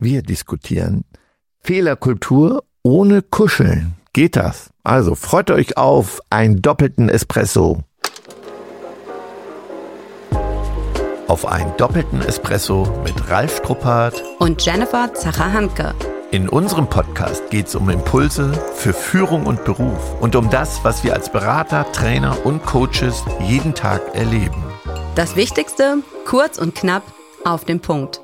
Wir diskutieren Fehlerkultur ohne Kuscheln. Geht das? Also freut euch auf einen doppelten Espresso. Auf einen doppelten Espresso mit Ralf Struppart und Jennifer Zacher-Handke. In unserem Podcast geht es um Impulse für Führung und Beruf und um das, was wir als Berater, Trainer und Coaches jeden Tag erleben. Das Wichtigste, kurz und knapp, auf den Punkt.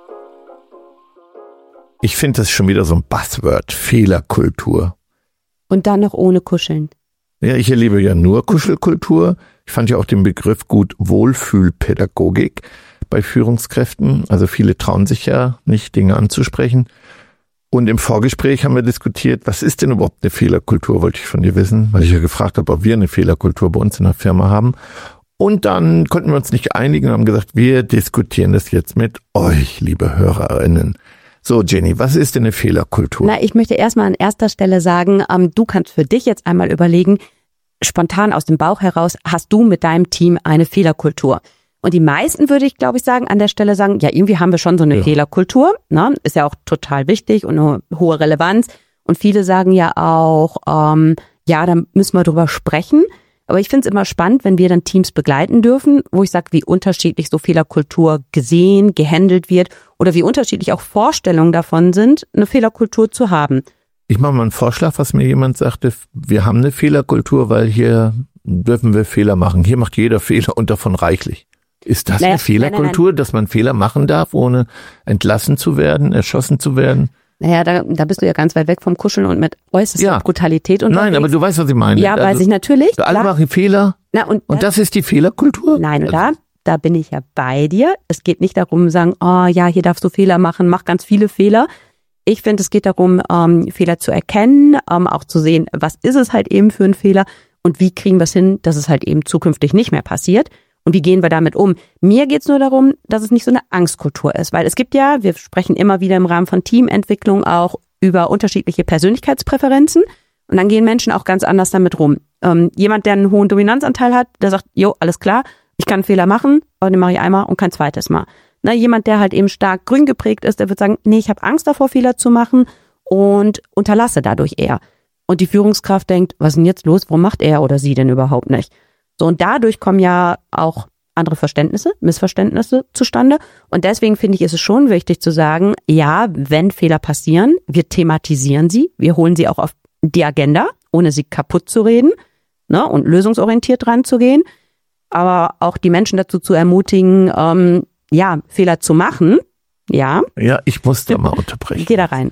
Ich finde das schon wieder so ein Buzzword, Fehlerkultur. Und dann noch ohne Kuscheln. Ja, ich erlebe ja nur Kuschelkultur. Ich fand ja auch den Begriff gut, Wohlfühlpädagogik bei Führungskräften. Also viele trauen sich ja nicht, Dinge anzusprechen. Und im Vorgespräch haben wir diskutiert, was ist denn überhaupt eine Fehlerkultur, wollte ich von dir wissen, weil ich ja gefragt habe, ob wir eine Fehlerkultur bei uns in der Firma haben. Und dann konnten wir uns nicht einigen und haben gesagt, wir diskutieren das jetzt mit euch, liebe HörerInnen. So, Jenny, was ist denn eine Fehlerkultur? Na, ich möchte erstmal an erster Stelle sagen, du kannst für dich jetzt einmal überlegen, spontan aus dem Bauch heraus, hast du mit deinem Team eine Fehlerkultur? Und die meisten, würde ich, glaube ich, sagen, an der Stelle sagen, ja, irgendwie haben wir schon so eine Fehlerkultur, ne? Ist ja auch total wichtig und eine hohe Relevanz. Und viele sagen ja auch, ja, da müssen wir drüber sprechen. Aber ich finde es immer spannend, wenn wir dann Teams begleiten dürfen, wo ich sage, wie unterschiedlich so Fehlerkultur gesehen, gehandelt wird oder wie unterschiedlich auch Vorstellungen davon sind, eine Fehlerkultur zu haben. Ich mache mal einen Vorschlag, was mir jemand sagte, wir haben eine Fehlerkultur, weil hier dürfen wir Fehler machen. Hier macht jeder Fehler und davon reichlich. Ist das eine Fehlerkultur, dass man Fehler machen darf, ohne entlassen zu werden, erschossen zu werden? Naja, da bist du ja ganz weit weg vom Kuscheln und mit äußerster Brutalität unterwegs. Nein, aber du weißt, was ich meine. Ja, weiß ich natürlich. Alle machen Fehler. Na, und das ist die Fehlerkultur? Nein, da bin ich ja bei dir. Es geht nicht darum, sagen, oh ja, hier darfst du Fehler machen, mach ganz viele Fehler. Ich finde, es geht darum, Fehler zu erkennen, auch zu sehen, was ist es halt eben für ein Fehler und wie kriegen wir es hin, dass es halt eben zukünftig nicht mehr passiert. Und wie gehen wir damit um? Mir geht's nur darum, dass es nicht so eine Angstkultur ist. Weil es gibt ja, wir sprechen immer wieder im Rahmen von Teamentwicklung auch über unterschiedliche Persönlichkeitspräferenzen. Und dann gehen Menschen auch ganz anders damit rum. Jemand, der einen hohen Dominanzanteil hat, der sagt, jo, alles klar, ich kann einen Fehler machen, aber den mache ich einmal und kein zweites Mal. Na, jemand, der halt eben stark grün geprägt ist, der wird sagen, nee, ich habe Angst davor, Fehler zu machen und unterlasse dadurch eher. Und die Führungskraft denkt, was ist denn jetzt los? Warum macht er oder sie denn überhaupt nicht? So, und dadurch kommen ja auch andere Missverständnisse zustande. Und deswegen finde ich, ist es schon wichtig zu sagen, ja, wenn Fehler passieren, wir thematisieren sie, wir holen sie auch auf die Agenda, ohne sie kaputt zu reden, ne, und lösungsorientiert ranzugehen. Aber auch die Menschen dazu zu ermutigen, Fehler zu machen, ja. Ja, ich muss da mal unterbrechen. Geh da rein.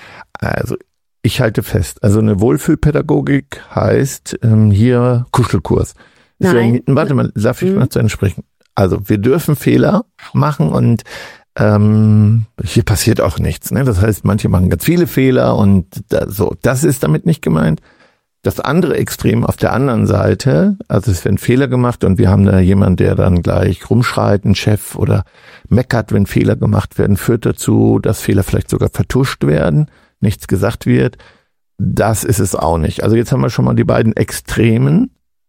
Also, ich halte fest, also eine Wohlfühlpädagogik heißt hier Kuschelkurs. Deswegen, warte mal, darf ich mal zu Ende sprechen? Also wir dürfen Fehler machen und hier passiert auch nichts. Ne? Das heißt, manche machen ganz viele Fehler und das ist damit nicht gemeint. Das andere Extrem auf der anderen Seite, also es werden Fehler gemacht und wir haben da jemanden, der dann gleich rumschreit, ein Chef oder meckert, wenn Fehler gemacht werden, führt dazu, dass Fehler vielleicht sogar vertuscht werden, nichts gesagt wird. Das ist es auch nicht. Also jetzt haben wir schon mal die beiden Extreme.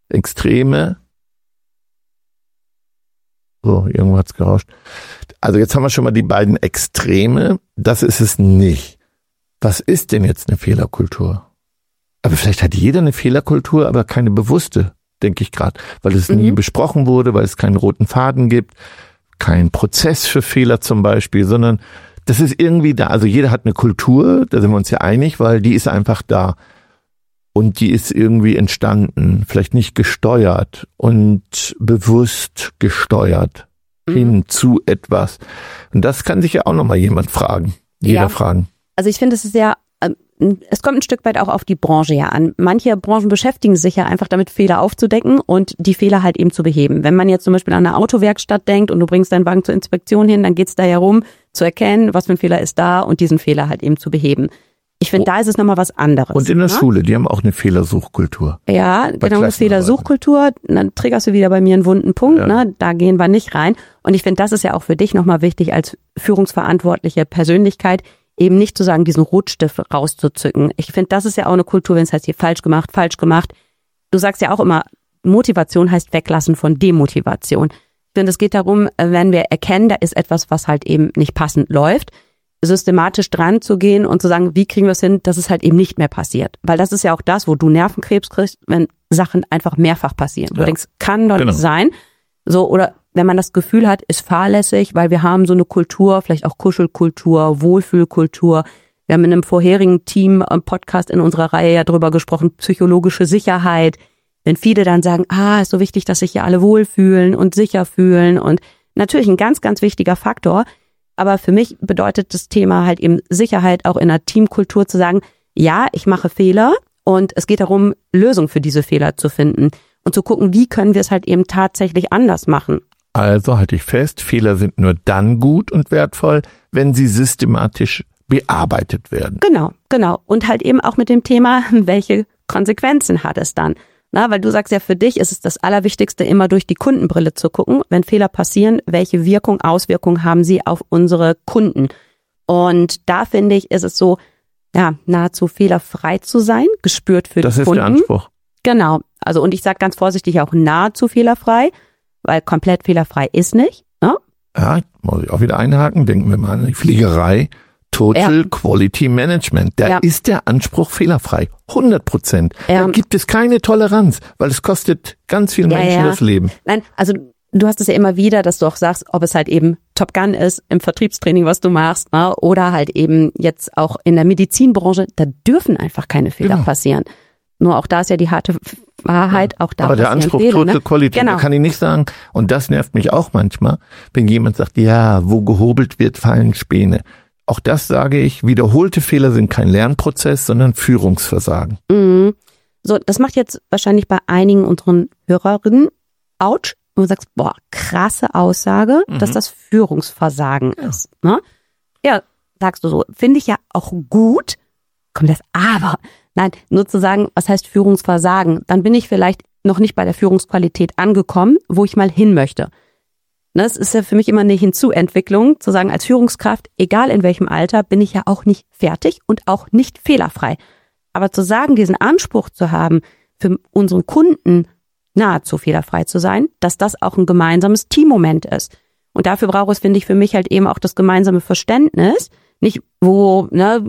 So, irgendwo hat's gerauscht. Also jetzt haben wir schon mal die beiden Extreme. Das ist es nicht. Was ist denn jetzt eine Fehlerkultur? Aber vielleicht hat jeder eine Fehlerkultur, aber keine bewusste, denke ich gerade. Weil es nie besprochen wurde, weil es keinen roten Faden gibt, keinen Prozess für Fehler zum Beispiel, sondern das ist irgendwie da. Also jeder hat eine Kultur, da sind wir uns ja einig, weil die ist einfach da. Und die ist irgendwie entstanden, vielleicht nicht gesteuert und bewusst gesteuert hin zu etwas. Und das kann sich ja auch nochmal jemand fragen, jeder fragen. Also ich finde, es ist ja, es kommt ein Stück weit auch auf die Branche ja an. Manche Branchen beschäftigen sich ja einfach damit, Fehler aufzudecken und die Fehler halt eben zu beheben. Wenn man jetzt zum Beispiel an eine Autowerkstatt denkt und du bringst deinen Wagen zur Inspektion hin, dann geht es da ja rum, zu erkennen, was für ein Fehler ist da und diesen Fehler halt eben zu beheben. Ich finde, da ist es nochmal was anderes. Und in der Schule, die haben auch eine Fehlersuchkultur. Ja, genau, eine Fehlersuchkultur. Dann triggerst du wieder bei mir einen wunden Punkt, ne? Da gehen wir nicht rein. Und ich finde, das ist ja auch für dich nochmal wichtig, als führungsverantwortliche Persönlichkeit, eben nicht zu sagen, diesen Rotstift rauszuzücken. Ich finde, das ist ja auch eine Kultur, wenn es heißt, hier falsch gemacht. Du sagst ja auch immer, Motivation heißt Weglassen von Demotivation. Ich finde, es geht darum, wenn wir erkennen, da ist etwas, was halt eben nicht passend läuft, systematisch dran zu gehen und zu sagen, wie kriegen wir es hin, dass es halt eben nicht mehr passiert. Weil das ist ja auch das, wo du Nervenkrebs kriegst, wenn Sachen einfach mehrfach passieren. Du denkst, kann doch nicht sein. So, oder wenn man das Gefühl hat, ist fahrlässig, weil wir haben so eine Kultur, vielleicht auch Kuschelkultur, Wohlfühlkultur. Wir haben in einem vorherigen Team-Podcast in unserer Reihe ja drüber gesprochen, psychologische Sicherheit. Wenn viele dann sagen, ist so wichtig, dass sich hier alle wohlfühlen und sicher fühlen und natürlich ein ganz, ganz wichtiger Faktor. Aber für mich bedeutet das Thema halt eben Sicherheit auch in der Teamkultur zu sagen, ja, ich mache Fehler und es geht darum, Lösungen für diese Fehler zu finden und zu gucken, wie können wir es halt eben tatsächlich anders machen. Also halte ich fest, Fehler sind nur dann gut und wertvoll, wenn sie systematisch bearbeitet werden. Genau. Und halt eben auch mit dem Thema, welche Konsequenzen hat es dann? Na, weil du sagst ja, für dich ist es das Allerwichtigste, immer durch die Kundenbrille zu gucken, wenn Fehler passieren, welche Auswirkungen haben sie auf unsere Kunden? Und da finde ich, ist es so, nahezu fehlerfrei zu sein, gespürt für die Kunden. Das ist der Anspruch. Genau. Also, und ich sage ganz vorsichtig auch nahezu fehlerfrei, weil komplett fehlerfrei ist nicht. Ne? Ja, muss ich auch wieder einhaken. Denken wir mal an die Fliegerei. Total Quality Management. Da ist der Anspruch fehlerfrei. 100%. Da gibt es keine Toleranz, weil es kostet ganz vielen Menschen das Leben. Nein, also du hast es ja immer wieder, dass du auch sagst, ob es halt eben Top Gun ist im Vertriebstraining, was du machst, ne? Oder halt eben jetzt auch in der Medizinbranche, da dürfen einfach keine Fehler passieren. Nur auch da ist ja die harte Wahrheit, auch da. Aber der Anspruch Total Quality, da kann ich nicht sagen, und das nervt mich auch manchmal, wenn jemand sagt, wo gehobelt wird, fallen Späne. Auch das sage ich, wiederholte Fehler sind kein Lernprozess, sondern Führungsversagen. Mhm. So, das macht jetzt wahrscheinlich bei einigen unseren Hörerinnen Autsch, und du sagst, krasse Aussage, dass das Führungsversagen ist. Ne? Ja, sagst du so, finde ich ja auch gut, kommt das aber. Nein, nur zu sagen, was heißt Führungsversagen? Dann bin ich vielleicht noch nicht bei der Führungsqualität angekommen, wo ich mal hin möchte. Das ist ja für mich immer eine Hinzuentwicklung, zu sagen, als Führungskraft, egal in welchem Alter, bin ich ja auch nicht fertig und auch nicht fehlerfrei. Aber zu sagen, diesen Anspruch zu haben, für unseren Kunden nahezu fehlerfrei zu sein, dass das auch ein gemeinsames Teammoment ist. Und dafür braucht es, finde ich, für mich halt eben auch das gemeinsame Verständnis, nicht wo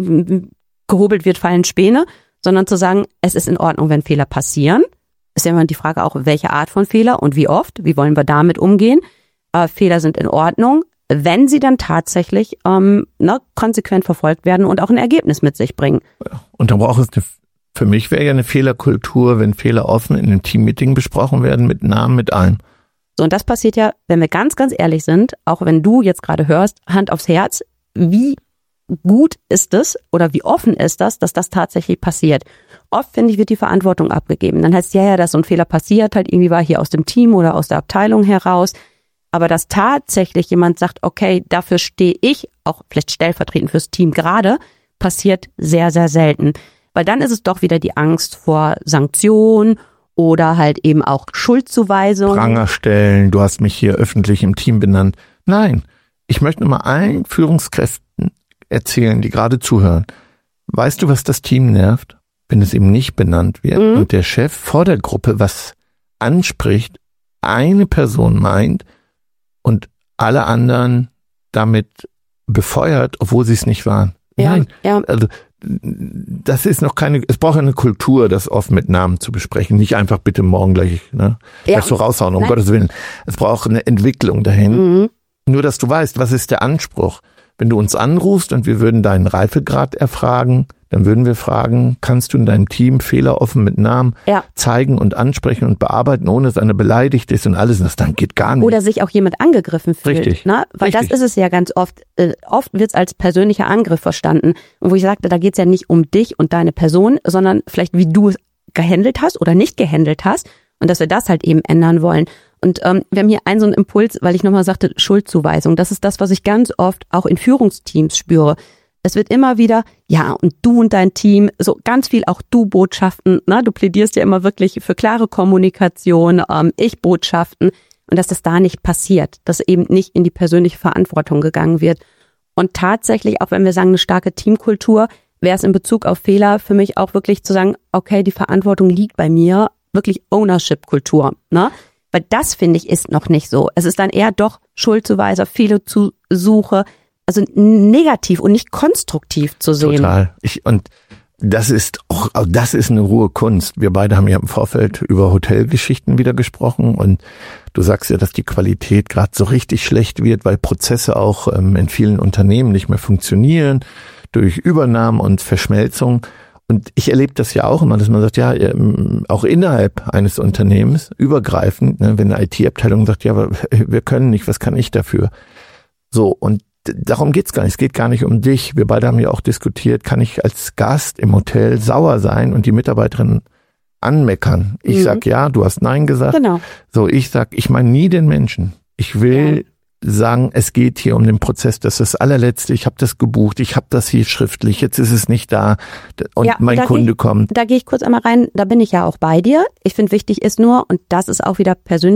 gehobelt wird, fallen Späne, sondern zu sagen, es ist in Ordnung, wenn Fehler passieren. Ist ja immer die Frage auch, welche Art von Fehler und wie oft, wie wollen wir damit umgehen. Fehler sind in Ordnung, wenn sie dann tatsächlich konsequent verfolgt werden und auch ein Ergebnis mit sich bringen. Und da braucht es für mich wäre ja eine Fehlerkultur, wenn Fehler offen in einem Teammeeting besprochen werden, mit Namen, mit allem. So, und das passiert ja, wenn wir ganz, ganz ehrlich sind, auch wenn du jetzt gerade hörst, Hand aufs Herz, wie gut ist es oder wie offen ist das, dass das tatsächlich passiert? Oft, finde ich, wird die Verantwortung abgegeben. Dann heißt es dass so ein Fehler passiert, halt irgendwie war hier aus dem Team oder aus der Abteilung heraus. Aber dass tatsächlich jemand sagt, okay, dafür stehe ich, auch vielleicht stellvertretend fürs Team gerade, passiert sehr, sehr selten. Weil dann ist es doch wieder die Angst vor Sanktionen oder halt eben auch Schuldzuweisung. Pranger stellen, du hast mich hier öffentlich im Team benannt. Nein, ich möchte nur mal allen Führungskräften erzählen, die gerade zuhören. Weißt du, was das Team nervt? Wenn es eben nicht benannt wird und der Chef vor der Gruppe was anspricht, eine Person meint, und alle anderen damit befeuert, obwohl sie es nicht waren. Nein, also das ist noch es braucht eine Kultur, das oft mit Namen zu besprechen. Nicht einfach bitte morgen gleich das so raushauen, Gottes Willen. Es braucht eine Entwicklung dahin. Nur, dass du weißt, was ist der Anspruch. Wenn du uns anrufst und wir würden deinen Reifegrad erfragen, dann würden wir fragen, kannst du in deinem Team Fehler offen mit Namen zeigen und ansprechen und bearbeiten, ohne dass einer beleidigt ist und alles. Das dann geht gar nicht. Oder sich auch jemand angegriffen fühlt. Richtig. Ne? Weil das ist es ja ganz oft. Oft wird es als persönlicher Angriff verstanden. Und wo ich sagte, da geht es ja nicht um dich und deine Person, sondern vielleicht wie du es gehandelt hast oder nicht gehandelt hast. Und dass wir das halt eben ändern wollen. Und wir haben hier einen so einen Impuls, weil ich nochmal sagte, Schuldzuweisung. Das ist das, was ich ganz oft auch in Führungsteams spüre. Es wird immer wieder, und du und dein Team, so ganz viel auch Du-Botschaften. Ne? Du plädierst ja immer wirklich für klare Kommunikation, Ich-Botschaften. Und dass das da nicht passiert, dass eben nicht in die persönliche Verantwortung gegangen wird. Und tatsächlich, auch wenn wir sagen, eine starke Teamkultur, wäre es in Bezug auf Fehler für mich auch wirklich zu sagen, okay, die Verantwortung liegt bei mir, wirklich Ownership-Kultur, ne? Weil das, finde ich, ist noch nicht so. Es ist dann eher doch Schuldzuweise, Fehlersuche, also negativ und nicht konstruktiv zu sehen. Total. Und das ist eine hohe Kunst. Wir beide haben ja im Vorfeld über Hotelgeschichten wieder gesprochen und du sagst ja, dass die Qualität gerade so richtig schlecht wird, weil Prozesse auch in vielen Unternehmen nicht mehr funktionieren durch Übernahmen und Verschmelzung. Und ich erlebe das ja auch immer, dass man sagt, ja, auch innerhalb eines Unternehmens, übergreifend, ne, wenn eine IT-Abteilung sagt, ja, aber wir können nicht, was kann ich dafür? So, und darum geht's gar nicht. Es geht gar nicht um dich. Wir beide haben ja auch diskutiert, kann ich als Gast im Hotel sauer sein und die Mitarbeiterin anmeckern? Ich sag ja, du hast nein gesagt. Genau. So, ich sag, ich meine nie den Menschen. Ich will sagen, es geht hier um den Prozess, das ist das allerletzte, ich habe das gebucht, ich habe das hier schriftlich, jetzt ist es nicht da und mein Kunde kommt. Da gehe ich kurz einmal rein, da bin ich ja auch bei dir. Ich finde, wichtig ist nur, und das ist auch wieder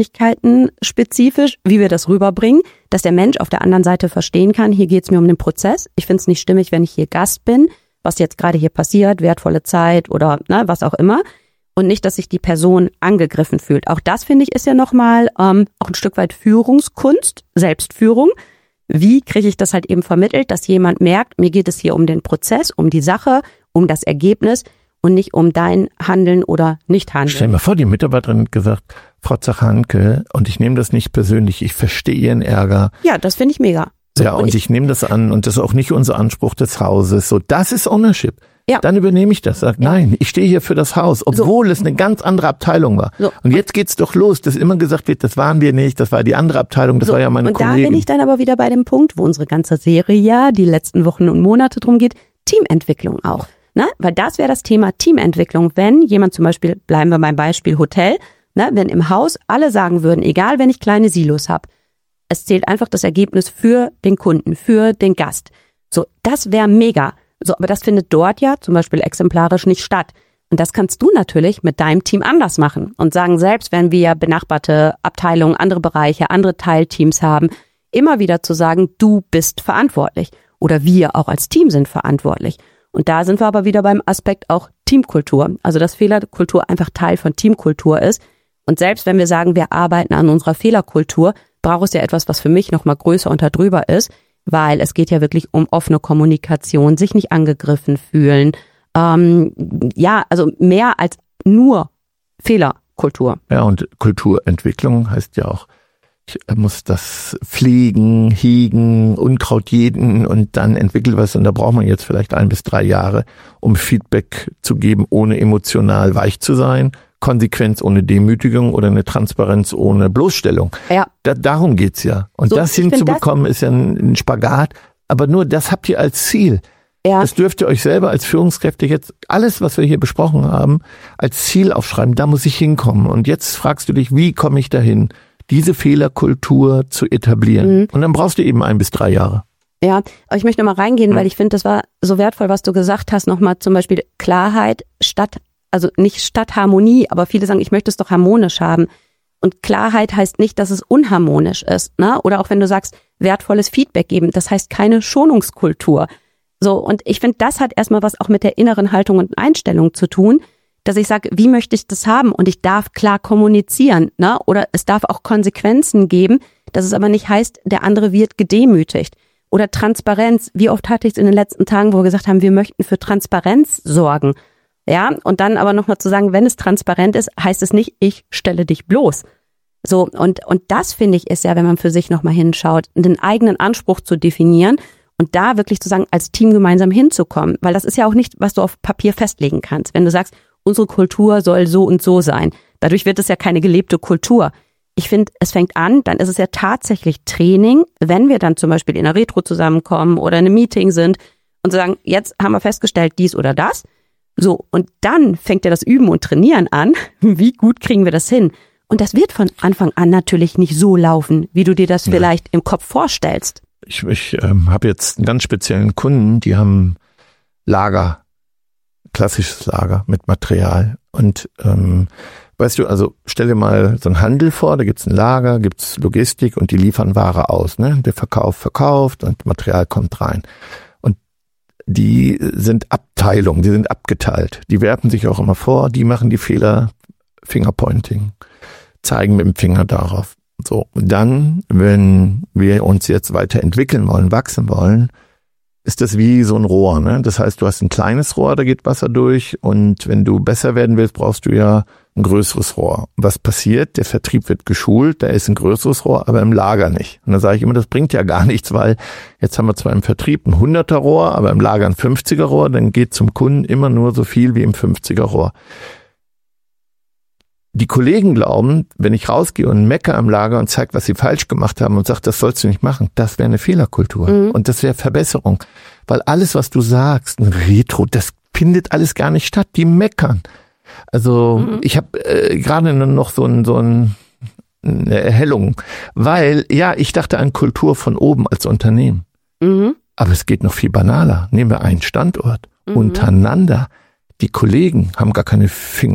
persönlichkeitenspezifisch, wie wir das rüberbringen, dass der Mensch auf der anderen Seite verstehen kann, hier geht es mir um den Prozess. Ich finde es nicht stimmig, wenn ich hier Gast bin, was jetzt gerade hier passiert, wertvolle Zeit oder was auch immer. Und nicht, dass sich die Person angegriffen fühlt. Auch das, finde ich, ist ja nochmal auch ein Stück weit Führungskunst, Selbstführung. Wie kriege ich das halt eben vermittelt, dass jemand merkt, mir geht es hier um den Prozess, um die Sache, um das Ergebnis und nicht um dein Handeln oder Nicht-Handeln. Stell dir mal vor, die Mitarbeiterin hat gesagt, Frau Zachanke, und ich nehme das nicht persönlich, ich verstehe Ihren Ärger. Ja, das finde ich mega. So, ja, und ich nehme das an und das ist auch nicht unser Anspruch des Hauses. So, das ist Ownership. Ja. Dann übernehme ich das, sag, nein, ich stehe hier für das Haus, obwohl es eine ganz andere Abteilung war. So. Und jetzt geht's doch los, dass immer gesagt wird, das waren wir nicht, das war die andere Abteilung, das war ja meine Kollegin. Und da bin ich dann aber wieder bei dem Punkt, wo unsere ganze Serie die letzten Wochen und Monate drum geht, Teamentwicklung auch. Ne? Weil das wäre das Thema Teamentwicklung, wenn jemand zum Beispiel, bleiben wir beim Beispiel Hotel, wenn im Haus alle sagen würden, egal wenn ich kleine Silos habe, es zählt einfach das Ergebnis für den Kunden, für den Gast. So, das wäre mega. So, aber das findet dort ja zum Beispiel exemplarisch nicht statt. Und das kannst du natürlich mit deinem Team anders machen und sagen, selbst wenn wir benachbarte Abteilungen, andere Bereiche, andere Teilteams haben, immer wieder zu sagen, du bist verantwortlich oder wir auch als Team sind verantwortlich. Und da sind wir aber wieder beim Aspekt auch Teamkultur. Also dass Fehlerkultur einfach Teil von Teamkultur ist. Und selbst wenn wir sagen, wir arbeiten an unserer Fehlerkultur, braucht es ja etwas, was für mich nochmal größer und darüber ist. Weil es geht ja wirklich um offene Kommunikation, sich nicht angegriffen fühlen. Also mehr als nur Fehlerkultur. Ja, und Kulturentwicklung heißt ja auch, ich muss das pflegen, hegen, Unkraut jäten und dann entwickelt was. Und da braucht man jetzt vielleicht 1 bis 3 Jahre, um Feedback zu geben, ohne emotional weich zu sein. Konsequenz ohne Demütigung oder eine Transparenz ohne Bloßstellung. Ja. Darum geht's ja. Und so, das hinzubekommen ist ja ein Spagat. Aber nur das habt ihr als Ziel. Ja. Das dürft ihr euch selber als Führungskräfte jetzt, alles, was wir hier besprochen haben, als Ziel aufschreiben. Da muss ich hinkommen. Und jetzt fragst du dich, wie komme ich dahin, diese Fehlerkultur zu etablieren? Und dann brauchst du eben 1 bis 3 Jahre. Ja, aber ich möchte nochmal reingehen, weil ich finde, das war so wertvoll, was du gesagt hast. Nochmal zum Beispiel Klarheit nicht statt Harmonie, aber viele sagen, ich möchte es doch harmonisch haben. Und Klarheit heißt nicht, dass es unharmonisch ist, ne? Oder auch wenn du sagst, wertvolles Feedback geben, das heißt keine Schonungskultur. So, und ich finde, das hat erstmal was auch mit der inneren Haltung und Einstellung zu tun, dass ich sage, wie möchte ich das haben? Und ich darf klar kommunizieren, ne? Oder es darf auch Konsequenzen geben, dass es aber nicht heißt, der andere wird gedemütigt. Oder Transparenz. Wie oft hatte ich es in den letzten Tagen, wo wir gesagt haben, wir möchten für Transparenz sorgen. Ja, und dann aber nochmal zu sagen, wenn es transparent ist, heißt es nicht, ich stelle dich bloß. So, und das finde ich ist ja, wenn man für sich nochmal hinschaut, den eigenen Anspruch zu definieren und da wirklich zu sagen, als Team gemeinsam hinzukommen. Weil das ist ja auch nicht, was du auf Papier festlegen kannst. Wenn du sagst, unsere Kultur soll so und so sein. Dadurch wird es ja keine gelebte Kultur. Ich finde, es fängt an, dann ist es ja tatsächlich Training, wenn wir dann zum Beispiel in einer Retro zusammenkommen oder in einem Meeting sind und sagen, jetzt haben wir festgestellt, dies oder das. So, und dann fängt ja das Üben und Trainieren an. Wie gut kriegen wir das hin? Und das wird von Anfang an natürlich nicht so laufen, wie du dir das vielleicht im Kopf vorstellst. Ich habe jetzt einen ganz speziellen Kunden, die haben Lager, klassisches Lager mit Material. Und weißt du, also stell dir mal so einen Handel vor, da gibt's ein Lager, gibt's Logistik und die liefern Ware aus. Ne? Der Verkauf verkauft und Material kommt rein. Die sind Abteilungen, die sind abgeteilt. Die werfen sich auch immer vor, die machen die Fehler, Fingerpointing, zeigen mit dem Finger darauf. So, dann, wenn wir uns jetzt weiterentwickeln wollen, wachsen wollen, ist das wie so ein Rohr, ne? Das heißt, du hast ein kleines Rohr, da geht Wasser durch, und wenn du besser werden willst, brauchst du ja ein größeres Rohr. Was passiert? Der Vertrieb wird geschult, da ist ein größeres Rohr, aber im Lager nicht. Und da sage ich immer, das bringt ja gar nichts, weil jetzt haben wir zwar im Vertrieb ein 100er Rohr, aber im Lager ein 50er Rohr, dann geht zum Kunden immer nur so viel wie im 50er Rohr. Die Kollegen glauben, wenn ich rausgehe und meckere am Lager und zeige, was sie falsch gemacht haben und sage, das sollst du nicht machen, das wäre eine Fehlerkultur. Und das wäre Verbesserung. Weil alles, was du sagst, ein Retro, das findet alles gar nicht statt. Die meckern. Also ich habe gerade noch so eine Erhellung. Weil, ja, ich dachte an Kultur von oben als Unternehmen. Aber es geht noch viel banaler. Nehmen wir einen Standort untereinander. Die Kollegen haben gar keine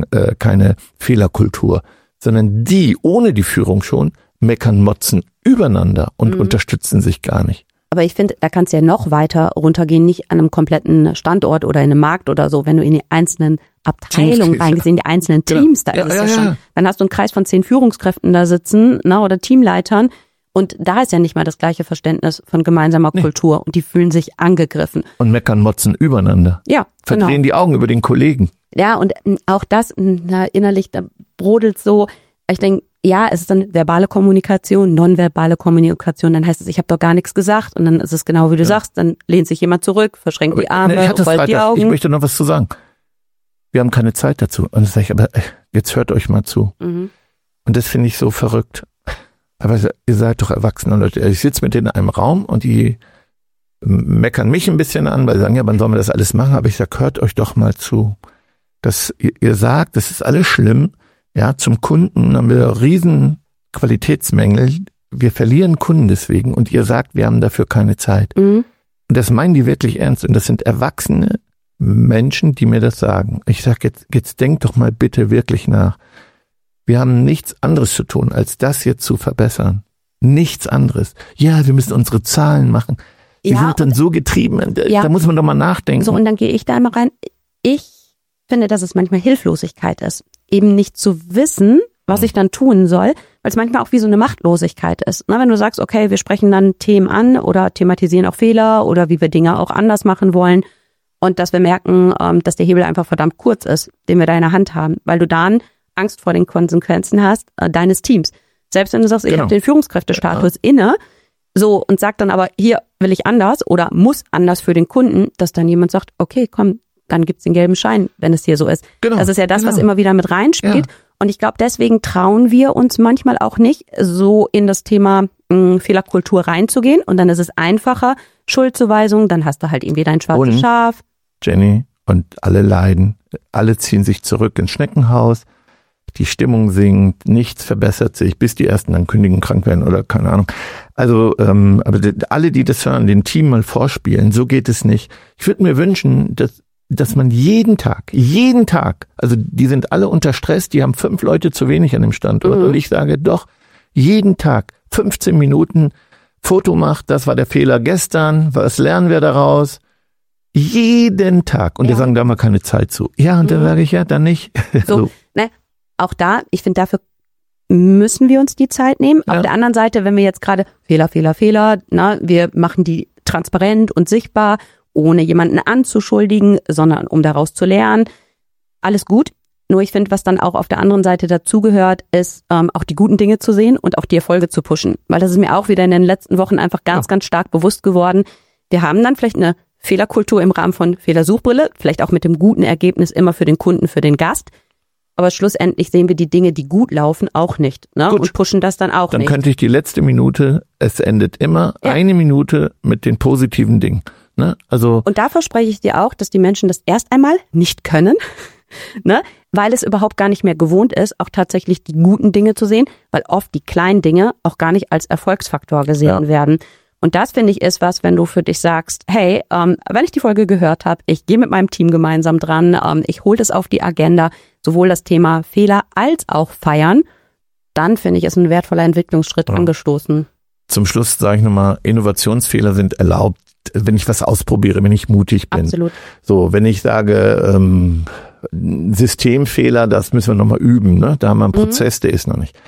Fehlerkultur, sondern die, ohne die Führung schon, meckern, motzen übereinander und unterstützen sich gar nicht. Aber ich finde, da kannst du ja noch weiter runtergehen, nicht an einem kompletten Standort oder in einem Markt oder so, wenn du in die einzelnen Abteilungen reingehst, in die einzelnen Teams, da ist es ja schon. Dann hast du einen Kreis von 10 Führungskräften da sitzen, oder Teamleitern. Und da ist ja nicht mal das gleiche Verständnis von gemeinsamer Kultur. Und die fühlen sich angegriffen. Und meckern, motzen übereinander. Ja, verdrehen die Augen über den Kollegen. Ja, und auch das, innerlich, da brodelt so. Ich denke, ja, es ist dann verbale Kommunikation, nonverbale Kommunikation. Dann heißt es, ich habe doch gar nichts gesagt. Und dann ist es genau wie du sagst. Dann lehnt sich jemand zurück, verschränkt die Arme, rollt die Augen. Ich möchte noch was zu sagen. Wir haben keine Zeit dazu. Und dann sage ich, aber jetzt hört euch mal zu. Und das finde ich so verrückt. Aber ihr seid doch erwachsene Leute. Ich sitze mit denen in einem Raum und die meckern mich ein bisschen an, weil sie sagen, ja, wann sollen wir das alles machen? Aber ich sage, hört euch doch mal zu. Dass ihr sagt, das ist alles schlimm. Ja, zum Kunden haben wir riesen Qualitätsmängel. Wir verlieren Kunden deswegen. Und ihr sagt, wir haben dafür keine Zeit. Und das meinen die wirklich ernst. Und das sind erwachsene Menschen, die mir das sagen. Ich sage, jetzt denkt doch mal bitte wirklich nach. Wir haben nichts anderes zu tun, als das jetzt zu verbessern. Nichts anderes. Ja, wir müssen unsere Zahlen machen. Die sind dann so getrieben. Da muss man doch mal nachdenken. So, und dann gehe ich da einmal rein. Ich finde, dass es manchmal Hilflosigkeit ist. Eben nicht zu wissen, was ich dann tun soll, weil es manchmal auch wie so eine Machtlosigkeit ist. Na, wenn du sagst, okay, wir sprechen dann Themen an oder thematisieren auch Fehler oder wie wir Dinge auch anders machen wollen und dass wir merken, dass der Hebel einfach verdammt kurz ist, den wir da in der Hand haben, weil du dann Angst vor den Konsequenzen hast deines Teams. Selbst wenn du sagst, ich habe den Führungskräftestatus inne, so, und sag dann aber, hier will ich anders oder muss anders für den Kunden, dass dann jemand sagt, okay, komm, dann gibt's den gelben Schein, wenn es hier so ist. Genau, das ist ja das, was immer wieder mit reinspielt. Ja. Und ich glaube, deswegen trauen wir uns manchmal auch nicht, so in das Thema Fehlerkultur reinzugehen. Und dann ist es einfacher, Schuldzuweisung, dann hast du halt irgendwie dein schwarzes Schaf. Jenny, und alle leiden, alle ziehen sich zurück ins Schneckenhaus. Die Stimmung sinkt, nichts verbessert sich, bis die ersten dann kündigen, krank werden oder keine Ahnung. Also, aber alle, die das hören, den Team mal vorspielen, so geht es nicht. Ich würde mir wünschen, dass man jeden Tag, also die sind alle unter Stress, die haben 5 Leute zu wenig an dem Standort. Und ich sage doch, jeden Tag 15 Minuten Foto macht, das war der Fehler gestern, was lernen wir daraus? Jeden Tag. Und die sagen, da haben wir keine Zeit zu. Ja, und dann sage ich, ja, dann nicht. So. Ne? Auch da, ich finde, dafür müssen wir uns die Zeit nehmen. Ja. Auf der anderen Seite, wenn wir jetzt gerade Fehler, wir machen die transparent und sichtbar, ohne jemanden anzuschuldigen, sondern um daraus zu lernen. Alles gut. Nur ich finde, was dann auch auf der anderen Seite dazugehört, ist auch die guten Dinge zu sehen und auch die Erfolge zu pushen. Weil das ist mir auch wieder in den letzten Wochen einfach ganz stark bewusst geworden. Wir haben dann vielleicht eine Fehlerkultur im Rahmen von Fehlersuchbrille, vielleicht auch mit dem guten Ergebnis immer für den Kunden, für den Gast. Aber schlussendlich sehen wir die Dinge, die gut laufen, auch nicht, ne? Und pushen das dann auch nicht. Dann könnte ich die letzte Minute, es endet immer eine Minute mit den positiven Dingen. Ne? Also und da verspreche ich dir auch, dass die Menschen das erst einmal nicht können, ne? Weil es überhaupt gar nicht mehr gewohnt ist, auch tatsächlich die guten Dinge zu sehen, weil oft die kleinen Dinge auch gar nicht als Erfolgsfaktor gesehen werden. Und das, finde ich, ist was, wenn du für dich sagst, hey, wenn ich die Folge gehört habe, ich gehe mit meinem Team gemeinsam dran, ich hole das auf die Agenda, sowohl das Thema Fehler als auch Feiern, dann finde ich, ist ein wertvoller Entwicklungsschritt angestoßen. Zum Schluss sage ich nochmal, Innovationsfehler sind erlaubt, wenn ich was ausprobiere, wenn ich mutig bin. Absolut. So, wenn ich sage, Systemfehler, das müssen wir nochmal üben, ne? Da haben wir einen Prozess, der ist noch nicht.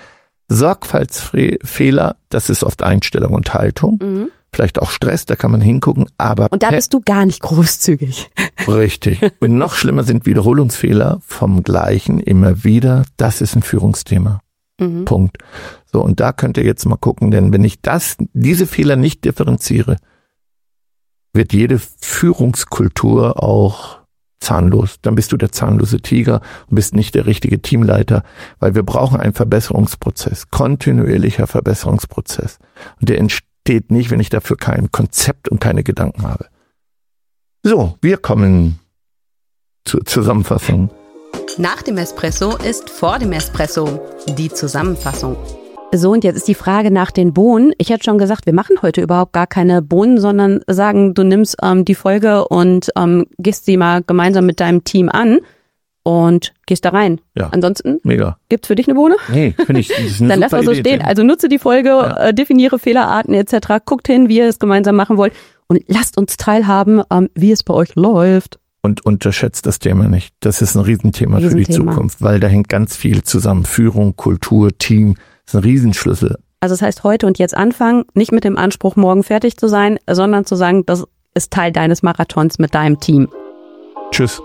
Sorgfaltsfehler, das ist oft Einstellung und Haltung. Vielleicht auch Stress, da kann man hingucken. Aber und da bist du gar nicht großzügig. Richtig. Und noch schlimmer sind Wiederholungsfehler vom Gleichen immer wieder. Das ist ein Führungsthema. Punkt. So, und da könnt ihr jetzt mal gucken, denn wenn ich diese Fehler nicht differenziere, wird jede Führungskultur auch zahnlos. Dann bist du der zahnlose Tiger und bist nicht der richtige Teamleiter, weil wir brauchen einen Verbesserungsprozess, kontinuierlicher Verbesserungsprozess. Und der entsteht nicht, wenn ich dafür kein Konzept und keine Gedanken habe. So, wir kommen zur Zusammenfassung. Nach dem Espresso ist vor dem Espresso die Zusammenfassung. So, und jetzt ist die Frage nach den Bohnen. Ich hätte schon gesagt, wir machen heute überhaupt gar keine Bohnen, sondern sagen, du nimmst die Folge und gehst sie mal gemeinsam mit deinem Team an und gehst da rein. Ja. Ansonsten, mega. Gibt's für dich eine Bohne? Nee, finde ich. Das ist eine Dann lass mal so stehen. Also nutze die Folge, definiere Fehlerarten etc. Guckt hin, wie ihr es gemeinsam machen wollt und lasst uns teilhaben, wie es bei euch läuft. Und unterschätzt das Thema nicht. Das ist ein Riesenthema für die Zukunft, weil da hängt ganz viel zusammen. Führung, Kultur, Team, das ist ein Riesenschlüssel. Also das heißt, heute und jetzt anfangen, nicht mit dem Anspruch, morgen fertig zu sein, sondern zu sagen, das ist Teil deines Marathons mit deinem Team. Tschüss.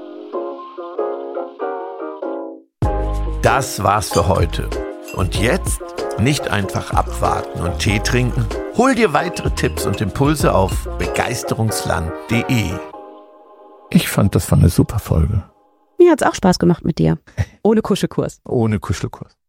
Das war's für heute. Und jetzt nicht einfach abwarten und Tee trinken. Hol dir weitere Tipps und Impulse auf begeisterungsland.de. Ich fand, das war eine super Folge. Mir hat's auch Spaß gemacht mit dir. Ohne Kuschelkurs. Ohne Kuschelkurs.